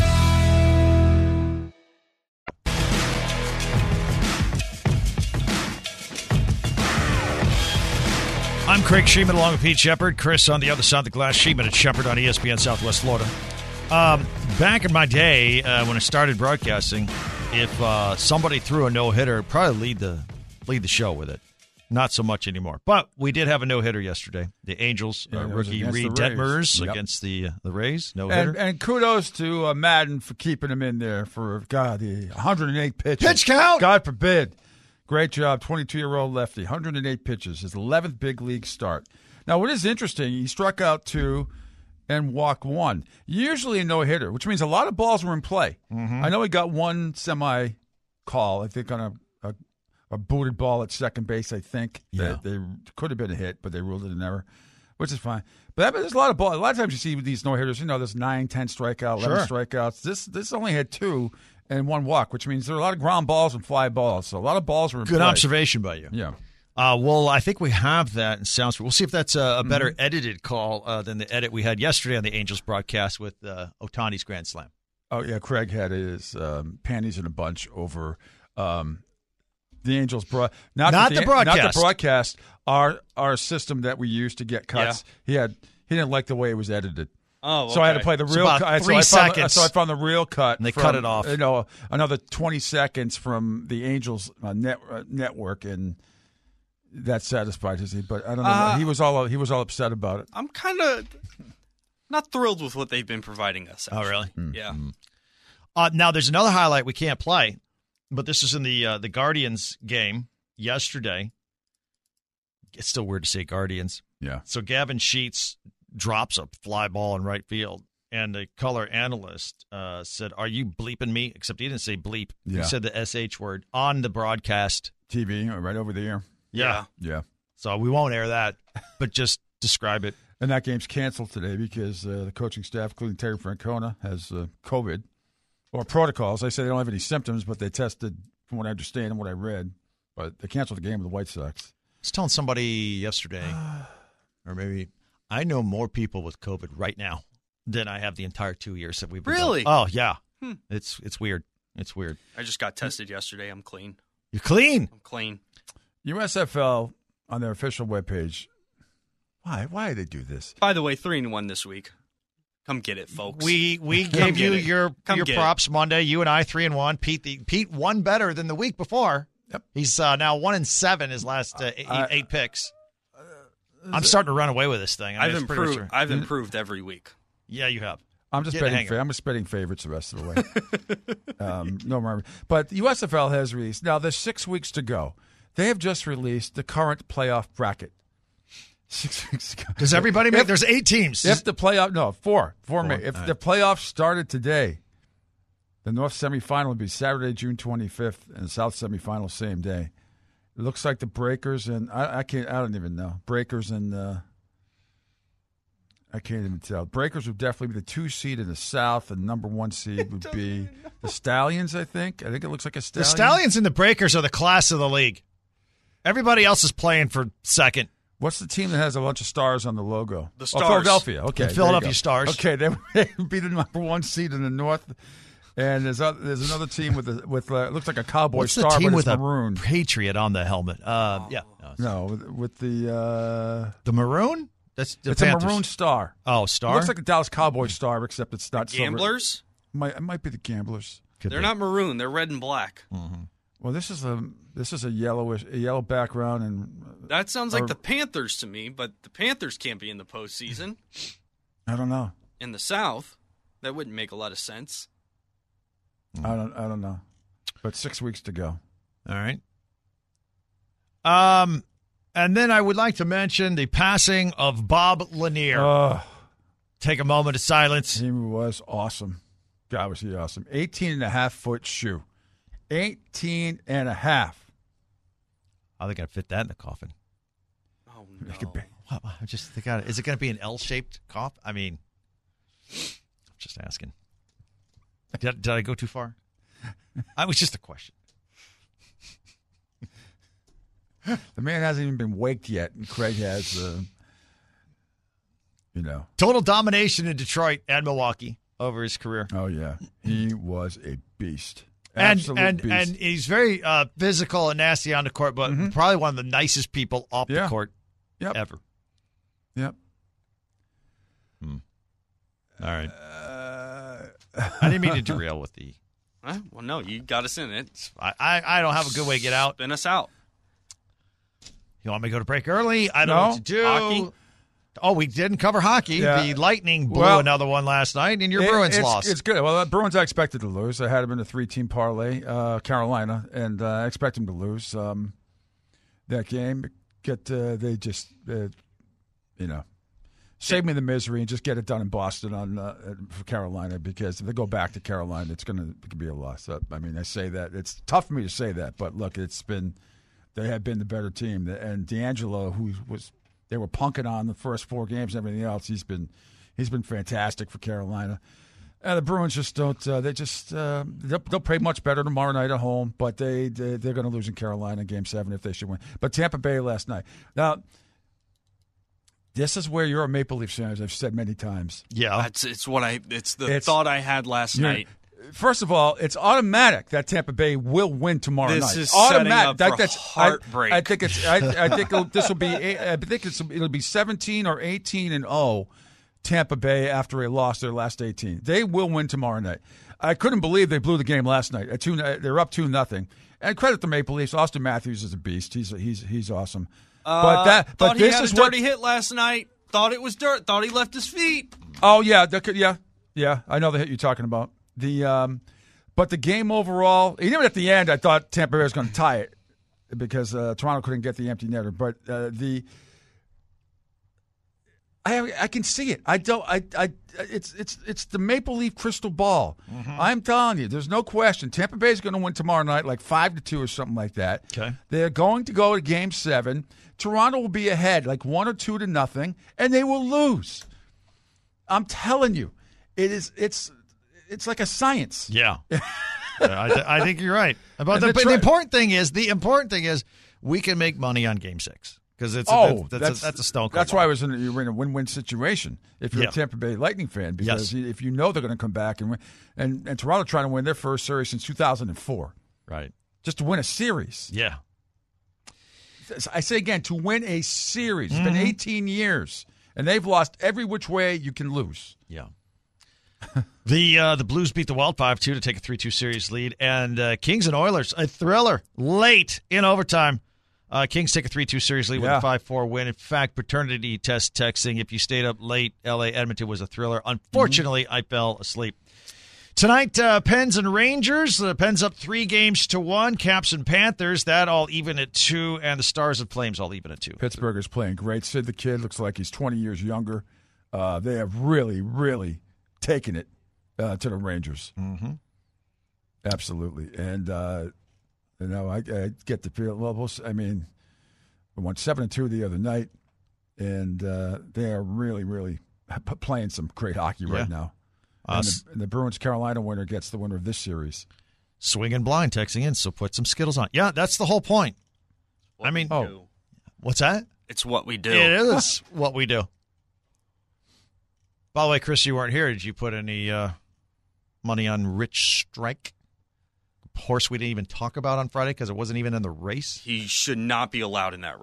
I'm Craig Sheeman along with Pete Shepard. Chris on the other side of the glass. Sheeman and Shepard on E S P N Southwest Florida. Um, back in my day, uh, when I started broadcasting, if uh, somebody threw a no-hitter, I'd probably lead the lead the show with it. Not so much anymore. But we did have a no-hitter yesterday. The Angels, Yeah, uh, it was rookie against the Reed Rays. Detmers Yep. against the uh, the Rays. No-hitter. And, and kudos to uh, Madden for keeping him in there for, God, the one hundred eight pitches. Pitch count! God forbid. Great job, twenty-two-year-old lefty, one hundred eight pitches, his eleventh big league start. Now, what is interesting, he struck out two and walked one. Usually a no-hitter, which means a lot of balls were in play. Mm-hmm. I know he got one semi-call, I think, on a, a, a booted ball at second base, I think. Yeah. They, they could have been a hit, but they ruled it an error, which is fine. But that, there's a lot of ball. A lot of times you see with these no-hitters, you know, there's nine, ten strikeouts, eleven Sure. strikeouts. This this only had two and one walk, which means there are a lot of ground balls and fly balls. So a lot of balls were in Good play. observation by you. Yeah. Uh, well, I think we have that in sounds. We'll see if that's a, a better mm-hmm. edited call uh, than the edit we had yesterday on the Angels broadcast with uh, Ohtani's Grand Slam. Oh, yeah. Craig had his um, panties in a bunch over um, the Angels. Bro- not not the, the broadcast. Not the broadcast. Our, our system that we use to get cuts. Yeah. He had he didn't like the way it was edited. Oh, okay. So I had to play the real about cut. Three so I found, seconds. So I found the real cut. And they from, cut it off. You know, another twenty seconds from the Angels uh, net, uh, network, and that satisfied his. But I don't know. Uh, he was all he was all upset about it. I'm kind of not thrilled with what they've been providing us. Actually. Oh, really? Mm-hmm. Yeah. Uh, now, there's another highlight we can't play, but this is in the uh, the Guardians game yesterday. It's still weird to say Guardians. Yeah. So Gavin Sheets drops a fly ball in right field, and the color analyst uh, said, "Are you bleeping me?" Except he didn't say bleep. Yeah. He said the S H word on the broadcast. T V right over the ear. Yeah. Yeah. So we won't air that, but just describe it. And that game's canceled today because uh, the coaching staff, including Terry Francona, has uh, COVID or protocols. They say they don't have any symptoms, but they tested, from what I understand and what I read. But they canceled the game with the White Sox. I was telling somebody yesterday, or maybe I know more people with COVID right now than I have the entire two years that we've been Really? going. Oh, yeah. Hmm. It's it's weird. It's weird. I just got tested yesterday. I'm clean. You're clean. I'm clean. U S F L on their official webpage. Why? Why do they do this? By the way, three and one this week. Come get it, folks. We we Come gave you get it. your Come your get props Monday. You and I three and one. Pete the, Pete won better than the week before. Yep. He's uh, now one and seven. His last uh, eight, uh, eight picks. I'm starting to run away with this thing. I mean, I've it's pretty much improved. right. I've improved every week. Yeah, you have. I'm just Get a betting. hanger. Fa- I'm just betting favorites the rest of the way. um, no more. But U S F L has released. Now there's six weeks to go. They have just released the current playoff bracket. Six weeks ago. Does everybody make? If- There's eight teams. If the playoff, no, four, four. Four, ma- If all the right. playoffs started today, the North semifinal would be Saturday, June twenty-fifth, and the South semifinal same day. It looks like the Breakers and I, I can't. I don't even know Breakers and uh, I can't even tell. Breakers would definitely be the two seed in the South, and number one seed would be the Stallions. I think. I think it looks like a the Stallion. Stallions and the Breakers are the class of the league. Everybody else is playing for second. What's the team that has a bunch of stars on the logo? The Stars. Oh, Philadelphia. Okay, The Philadelphia Stars. Okay, they would be the number one seed in the North. And there's other, there's another team with a, with uh, it looks like a cowboy What's star, the team but with it's a maroon. Patriot on the helmet? Uh, Oh. Yeah. No, with, with the uh, The maroon? That's the it's Panthers. a maroon star. Oh, It star? looks like a Dallas Cowboy star, except it's not silver. Gamblers? Might, it might be the Gamblers. Could They're be. not maroon. They're red and black. Mm-hmm. Well, this is a this is a yellowish, a yellow background, and That sounds like Or- the Panthers to me, but the Panthers can't be in the postseason. I don't know. In the South, that wouldn't make a lot of sense. I don't I don't know. But six weeks to go. All right. Um, and then I would like to mention the passing of Bob Lanier. Uh, Take a moment of silence. He was awesome. God, was he awesome. eighteen and a half foot shoe. eighteen and a half. How they got to fit that in the coffin? Oh, Make it no. big. What, I just think, God, is it going to be an L-shaped coffin? I mean, I'm just asking. Did, did I go too far? I was just a question. The man hasn't even been waked yet, and Craig has, uh, you know. Total domination in Detroit and Milwaukee over his career. Oh, yeah. He was a beast. And Absolute and beast. and he's very uh, physical and nasty on the court, but Mm-hmm. probably one of the nicest people off Yeah. the court Yep. ever. Yep. Hmm. All right. Uh, I didn't mean to derail with the. Huh? Well, no, you got us in it. I, I, I don't have a good way to get out. Spin us out. You want me to go to break early? I don't No. know what to do. Hockey? Oh, we didn't cover hockey. Yeah. The Lightning blew Well, another one last night, and your It- Bruins it's, lost. It's good. Well, the Bruins I expected to lose. I had them in a three-team parlay, uh, Carolina, and uh, I expect them to lose um, that game. Get uh, they just, uh, you know, save me the misery and just get it done in Boston on uh, for Carolina, because if they go back to Carolina, it's going to it could be a loss. Uh, I mean, I say that it's tough for me to say that, but look, it's been they have been the better team, and D'Angelo, who was. They were punking on the first four games and everything else. He's been he's been fantastic for Carolina. And the Bruins just don't. Uh, they just uh, they'll, they'll play much better tomorrow night at home, but they, they they're going to lose in Carolina in Game Seven if they should win. But Tampa Bay last night. Now, this is where you're a Maple Leafs fan, as I've said many times. yeah. That's it's what I. It's the It's- thought I had last You're- night. First of all, it's automatic that Tampa Bay will win tomorrow This night. is setting automatic. up for that's, heartbreak. I, I think it's. I, I think it'll, this will be. I think it's. It'll be seventeen or eighteen and oh, Tampa Bay after they lost their last eighteen. They will win tomorrow night. I couldn't believe they blew the game last night. At two, they're up two nothing. And credit the Maple Leafs. Austin Matthews is a beast. He's he's he's awesome. Uh, but that. thought But he this had is a what. dirty hit last night. Thought it was dirt. Thought he left his feet. Oh yeah, that could, yeah, yeah. I know the hit you're talking about. The um, but the game overall, even at the end, I thought Tampa Bay was going to tie it because uh, Toronto couldn't get the empty netter. But uh, the I I can see it. I don't. I I it's it's it's the Maple Leaf crystal ball. Mm-hmm. I'm telling you, there's no question. Tampa Bay is going to win tomorrow night, like five to two or something like that. Okay. They're going to go to Game Seven. Toronto will be ahead, like one or two to nothing, and they will lose. I'm telling you, it is. It's it's like a science. Yeah. I, th- I think you're right. About And the, the but tra- the important thing is the important thing is we can make money on Game Six because it's Oh, a, that's, that's, a, that's a stone cold. That's why I was in. A, you're in a win-win situation if you're Yeah. a Tampa Bay Lightning fan, because Yes. if you know they're going to come back and win, and and Toronto trying to win their first series since two thousand four, right. just to win a series. Yeah. I say again, to win a series. It's Mm-hmm. been eighteen years, and they've lost every which way you can lose. Yeah. the uh, the Blues beat the Wild five two to take a three two series lead, and uh, Kings and Oilers, a thriller late in overtime. Uh, Kings take a three two series lead with Yeah. a five four win. In fact, paternity test texting, if you stayed up late, L A Edmonton was a thriller. Unfortunately, I fell asleep. Tonight, uh, Pens and Rangers. The Pens up three games to one. Caps and Panthers, that all even at two. And the Stars and Flames all even at two. Pittsburgh is playing great. Sid the Kid looks like he's twenty years younger. Uh, they have really, really taken it uh, to the Rangers. Mm-hmm. Absolutely. And, uh, you know, I, I get the feel, well, we'll, I mean, we won seven and two the other night, and uh, they are really, really p- playing some great hockey right Yeah. now. Uh, And the, and the Bruins-Carolina winner gets the winner of this series. Swinging blind texting in, so put some Skittles on. Yeah, that's the whole point. I mean, Oh. what's that? It's what we do. It is what we do. By the way, Chris, you weren't here. Did you put any uh, money on Rich Strike? Horse we didn't even talk about on Friday because it wasn't even in the race? He should not be allowed in that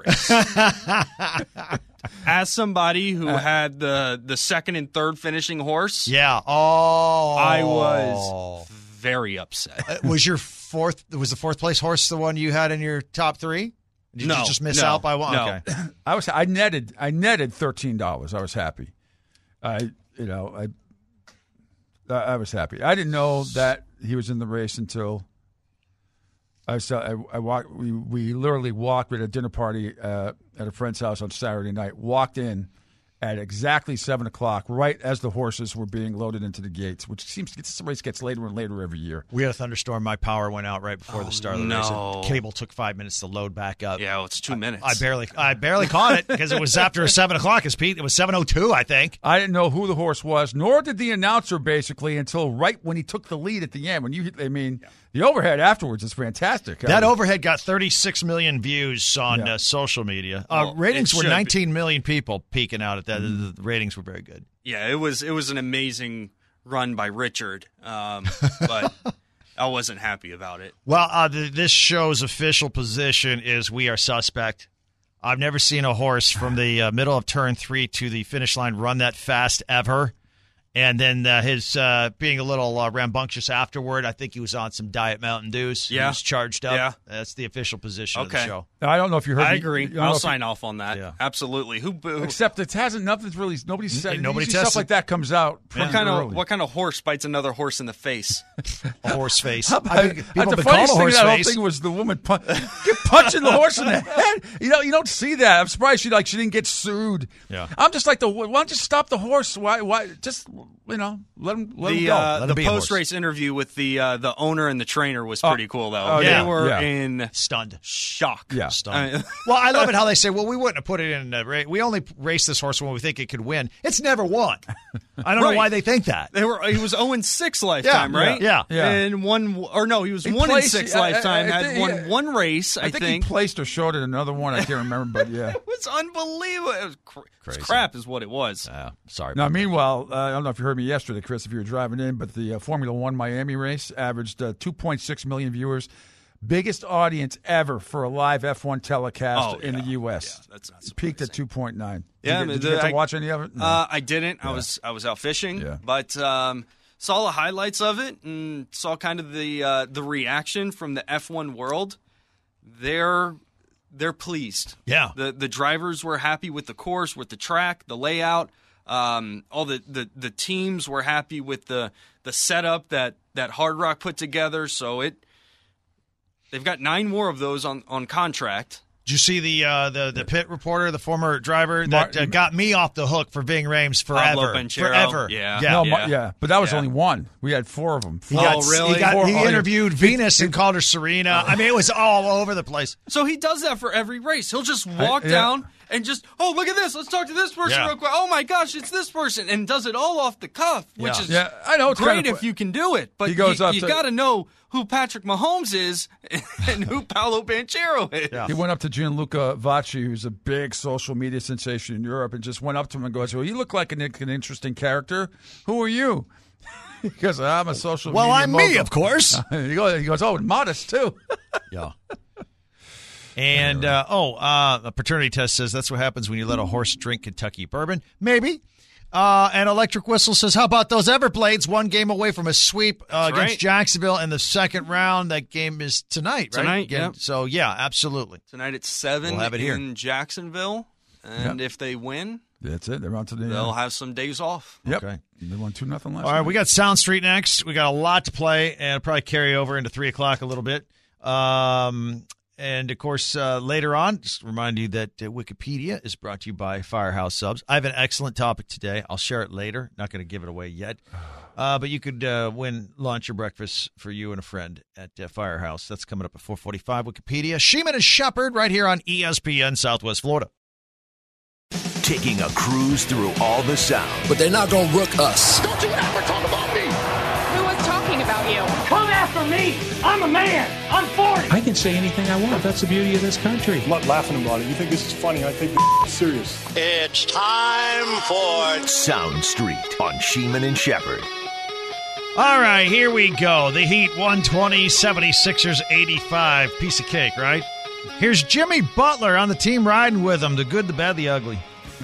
race. As somebody who had the, the second and third finishing horse, yeah, oh, I was very upset. Uh, was your fourth? Was the fourth place horse the one you had in your top three? Did no, you just miss no, out by one? No. Okay. I was I netted I netted thirteen dollars. I was happy. I you know I I was happy. I didn't know that he was in the race until I saw. I, I walked. We we literally walked. We had a dinner party uh, at a friend's house on Saturday night. Walked in at exactly seven o'clock, right as the horses were being loaded into the gates, which seems this race gets later and later every year. We had a thunderstorm. My power went out right before oh, the start of the no. race. The cable took five minutes to load back up. Yeah, well, it's two minutes. I, I barely, I barely caught it because it was after seven o'clock. As Pete, it was seven o two, I think. I didn't know who the horse was, nor did the announcer basically until right when he took the lead at the end. When you, I mean. Yeah. The overhead afterwards is fantastic. That I mean, overhead got thirty-six million views on yeah. uh, social media. Uh, well, ratings were nineteen million people peeking out at that. Mm. The ratings were very good. Yeah, it was it was an amazing run by Richard, um, but I wasn't happy about it. Well, uh, the, this show's official position is we are suspect. I've never seen a horse from the uh, middle of turn three to the finish line run that fast ever. And then uh, his uh, being a little uh, rambunctious afterward, I think he was on some Diet Mountain Dews. Yeah. He was charged up. Yeah. That's the official position okay. of the show. I don't know if you heard I me. agree. I'll sign you, off on that. Yeah. Absolutely. Who, who Except it hasn't, nothing's really, nobody's said, nobody stuff like that comes out. Yeah. What kind of what kind of horse bites another horse in the face? A horse face. I, I, people the funniest thing that whole thing was the woman pun- get punching the horse in the head. You know, you don't see that. I'm surprised she like she didn't get sued. Yeah. I'm just like the why don't you stop the horse? Why why just you know let him let the, him go. Uh, let the post race interview with the uh, the owner and the trainer was pretty oh. cool though. Oh, they yeah. were yeah. in stunned shock. Yeah, stunned. I mean, well, I love it how they say, "Well, we wouldn't have put it in. A race. We only race this horse when we think it could win. It's never won." I don't right. know why they think that. They were. He was zero and six lifetime, yeah, right? Yeah, yeah. And one or no, he was he one placed, and six lifetime. I, I, I, had won yeah. one race. I, I think, think he placed or short at another one. I can't remember, but yeah, it was unbelievable. It was, cr- it was crap, is what it was. Uh, sorry. Now, meanwhile, uh, I don't know if you heard me yesterday, Chris, if you were driving in, but the uh, Formula One Miami race averaged uh, two point six million viewers. Biggest audience ever for a live F one telecast oh, in yeah. the U S. Yeah, that's not surprising. Peaked at two point nine. Yeah, did you, did the, you get to I, watch any of it? No. Uh, I didn't. Yeah. I was I was out fishing, yeah. but um, saw the highlights of it and saw kind of the uh, the reaction from the F one world. They're they're pleased. Yeah, the the drivers were happy with the course, with the track, the layout. Um, all the, the, the teams were happy with the the setup that, that Hard Rock put together. So it they've got nine more of those on, on contract. Did you see the uh, the the pit reporter, the former driver that uh, got me off the hook for being Rames forever, forever? Yeah, yeah, no, yeah. yeah. But that was yeah. only one. We had four of them. He oh, got, really? He, got, four, he oh, interviewed yeah. Venus and called her Serena. I mean, it was all over the place. So he does that for every race. He'll just walk I, yeah. down and just, oh, look at this. Let's talk to this person yeah. real quick. Oh, my gosh, it's this person. And does it all off the cuff, which yeah. is yeah, I know, it's great kind of, if you can do it. But he goes you, up you to, got to know who Patrick Mahomes is and who Paolo Banchero is. Yeah. He went up to Gianluca Vacchi, who's a big social media sensation in Europe, and just went up to him and goes, well, you look like an, an interesting character. Who are you? He goes, I'm a social well, media I'm mogul. me, of course. he, goes, he goes, oh, modest, too. yeah. And, uh, oh, uh, the paternity test says that's what happens when you let a horse drink Kentucky bourbon. Maybe. Uh, and Electric Whistle says, how about those Everblades? One game away from a sweep uh, against right. Jacksonville in the second round. That game is tonight, right? Tonight, Again, yep. So, yeah, absolutely. Tonight at seven we'll have it in here. Jacksonville. And yep. if they win, that's it. They're on to the. They'll have some days off. Yep. Okay. They won two nothing last. All right, night. we got Sound Street next. We got a lot to play, and it'll probably carry over into three o'clock a little bit. Um, and of course, uh, later on, just remind you that uh, Wikipedia is brought to you by Firehouse Subs. I have an excellent topic today. I'll share it later. Not going to give it away yet, uh, but you could uh, win lunch or breakfast for you and a friend at uh, Firehouse. That's coming up at four forty-five. Wikipedia. Sheeman and Shepherd right here on E S P N Southwest Florida. Taking a cruise through all the sound. But they're not going to rook us. Don't you ever talk about me. Who was talking about you? come after me. I'm a man. I'm forty. I can say anything I want. That's the beauty of this country. I'm not laughing about it. You think this is funny. I think it's serious. It's time for Sound Street on Sheeman and Shepherd. All right, here we go. The Heat one twenty, seventy-sixers eighty-five. Piece of cake, right? Here's Jimmy Butler on the team riding with him. The good, the bad, the ugly.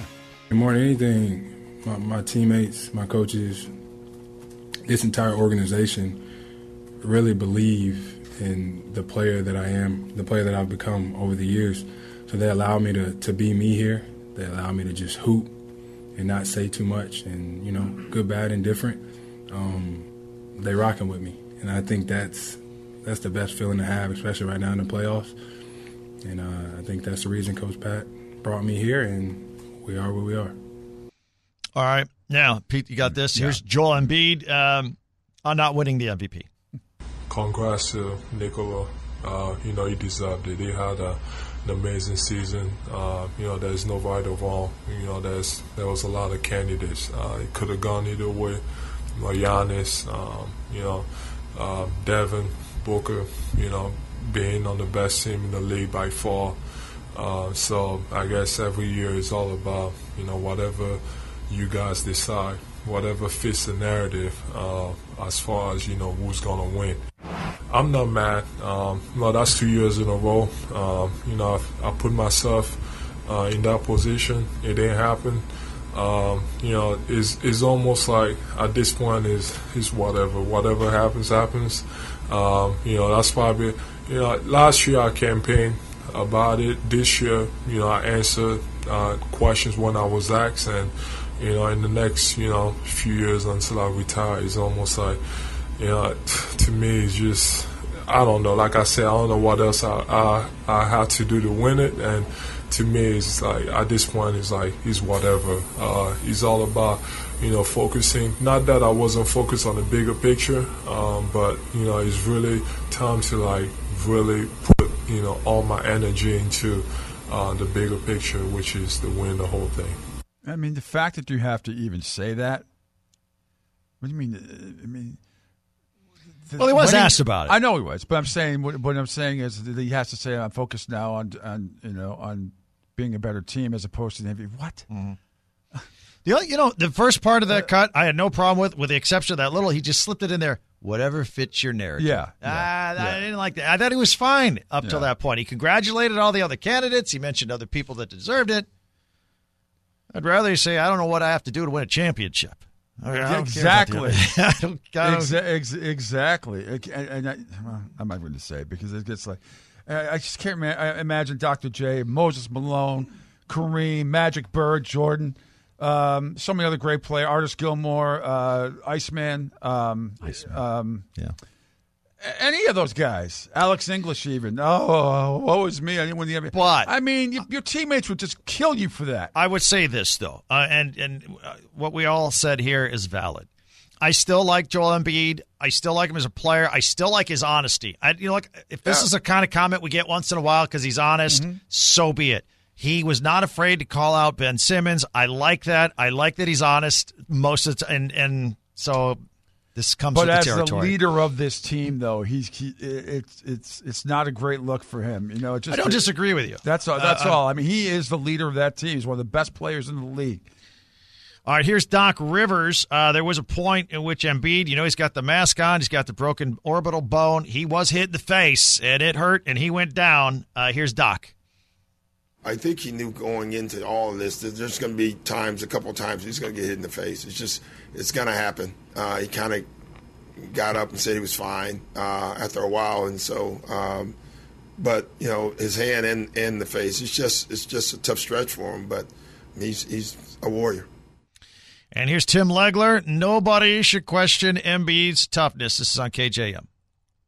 More than anything, my, my teammates, my coaches, this entire organization really believe in the player that I am, the player that I've become over the years. So they allow me to, to be me here. They allow me to just hoop and not say too much and, you know, good, bad, and different. Um, they rocking with me. And I think that's that's the best feeling to have, especially right now in the playoffs. And uh, I think that's the reason Coach Pat brought me here, and we are where we are. All right. Now, Pete, you got this. Here's yeah. Joel Embiid um, on not winning the M V P. Congrats to Nikola. Uh, you know, he deserved it. He had a, an amazing season. Uh, you know, there's no right or wrong. You know, there's there was a lot of candidates. Uh, it could have gone either way. You know, Giannis, um, you know, uh, Devin Booker, you know, being on the best team in the league by far. Uh, so I guess every year is all about, you know, whatever you guys decide, whatever fits the narrative uh, as far as, you know, who's going to win. I'm not mad. Um, no, that's two years in a row. Um, you know, I, I put myself uh, in that position. It didn't happen. Um, you know, it's, it's almost like at this point is is whatever. Whatever happens, happens. Um, you know, that's probably, you know, last year I campaigned about it. This year, you know, I answered uh, questions when I was asked. And, you know, in the next, you know, few years until I retire, it's almost like, you know, to me, it's just, I don't know. Like I said, I don't know what else I, I, I had to do to win it. And to me, it's like, at this point, it's like, it's whatever. Uh, it's all about, you know, focusing. Not that I wasn't focused on the bigger picture, um, but, you know, it's really time to, like, really put, you know, all my energy into uh, the bigger picture, which is to win the whole thing. I mean, the fact that you have to even say that, what do you mean? I mean, the, well, he was asked he, about it. I know he was, but I'm saying what, what I'm saying is that he has to say, "I'm focused now on, on you know, on being a better team as opposed to the M V P." What? Mm-hmm. The only, you know, the first part of that uh, cut, I had no problem with, with the exception of that little. He just slipped it in there. Whatever fits your narrative. Yeah, ah, yeah, I yeah. didn't like that. I thought he was fine up yeah. till that point. He congratulated all the other candidates. He mentioned other people that deserved it. I'd rather say, I don't know what I have to do to win a championship. I mean, I exactly. I don't, I don't, Exa- ex- exactly. And, and I, well, I'm not going to say it because it gets like, I just can't ma- imagine Doctor J, Moses Malone, Kareem, Magic Bird, Jordan, um, so many other great players, Artis Gilmore, uh, Iceman. Um, Iceman. Um, yeah. Any of those guys, Alex English, even. Oh, what was me? I didn't win the M V P. But I mean, you, your teammates would just kill you for that. I would say this though, uh, and and uh, what we all said here is valid. I still like Joel Embiid. I still like him as a player. I still like his honesty. I, you know, like if this yeah. is a kind of comment we get once in a while because he's honest, mm-hmm. so be it. He was not afraid to call out Ben Simmons. I like that. I like that he's honest most of the time, and and so. This comes but with the as territory. the leader of this team, though, he's he, it's it's it's not a great look for him. You know, it just, I don't it, disagree with you. That's all. That's uh, all. I mean, he is the leader of that team. He's one of the best players in the league. All right, here's Doc Rivers. Uh, there was a point in which Embiid, you know, he's got the mask on, he's got the broken orbital bone. He was hit in the face, and it hurt, and he went down. Uh, here's Doc. I think he knew going into all of this that there's going to be times, a couple of times, he's going to get hit in the face. It's just, it's going to happen. Uh, he kind of got up and said he was fine uh, after a while, and so, um, but you know, his hand in, in the face. It's just, it's just a tough stretch for him. But he's he's a warrior. And here's Tim Legler. Nobody should question Embiid's toughness. This is on K J M.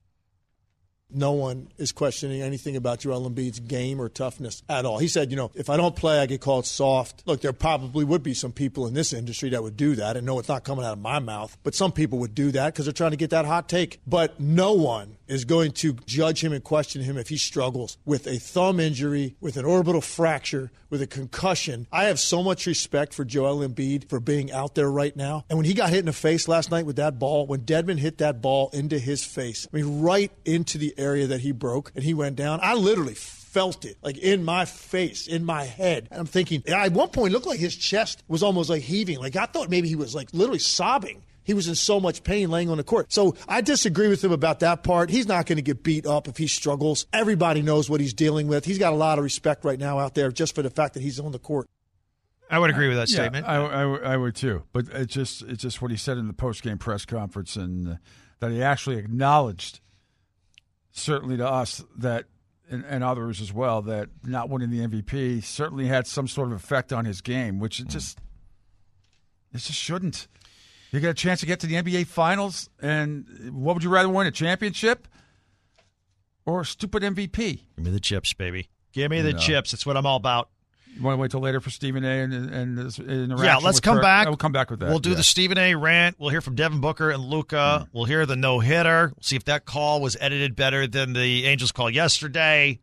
No one is questioning anything about Joel Embiid's game or toughness at all. He said, you know, if I don't play, I get called soft. Look, there probably would be some people in this industry that would do that. And no, it's not coming out of my mouth. But some people would do that because they're trying to get that hot take. But no one is going to judge him and question him if he struggles with a thumb injury, with an orbital fracture, with a concussion. I have so much respect for Joel Embiid for being out there right now. And when he got hit in the face last night with that ball, when Dedmon hit that ball into his face, I mean, right into the area that he broke, and he went down, I literally felt it, like in my face, in my head. And I'm thinking, at one point, it looked like his chest was almost like heaving. Like I thought maybe he was like literally sobbing. He was in so much pain laying on the court. So I disagree with him about that part. He's not going to get beat up if he struggles. Everybody knows what he's dealing with. He's got a lot of respect right now out there just for the fact that he's on the court. I would agree with that yeah, statement. I, I, I would too. But it's just it's just what he said in the post-game press conference, and uh, that he actually acknowledged, certainly to us, that and, and others as well, that not winning the M V P certainly had some sort of effect on his game, which it just it just shouldn't. You get a chance to get to the N B A Finals, and what would you rather win, a championship or a stupid M V P? Give me the chips, baby. Give me the no. chips. That's what I'm all about. You want to wait till later for Stephen A. and, and his interaction? Yeah, let's with come Kirk? back. We'll come back with that. We'll do yeah. the Stephen A. rant. We'll hear from Devin Booker and Luka. Mm. We'll hear the no-hitter. We'll see if that call was edited better than the Angels call yesterday.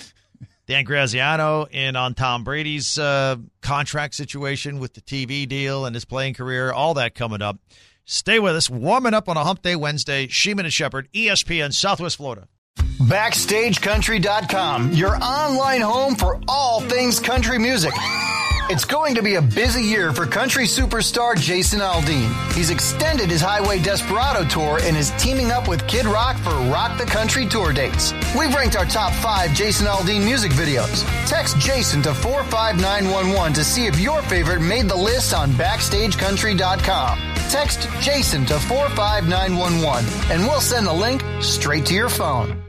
Dan Graziano in on Tom Brady's uh, contract situation with the T V deal and his playing career, all that coming up. Stay with us. Warming up on a Hump Day Wednesday. Sheeman and Shepard, E S P N, Southwest Florida. Backstage Country dot com, your online home for all things country music. It's going to be a busy year for country superstar Jason Aldean. He's extended his Highway Desperado tour and is teaming up with Kid Rock for Rock the Country tour dates. We've ranked our top five Jason Aldean music videos. Text Jason to four five nine one one to see if your favorite made the list on Backstage Country dot com. Text Jason to four five nine one one and we'll send the link straight to your phone.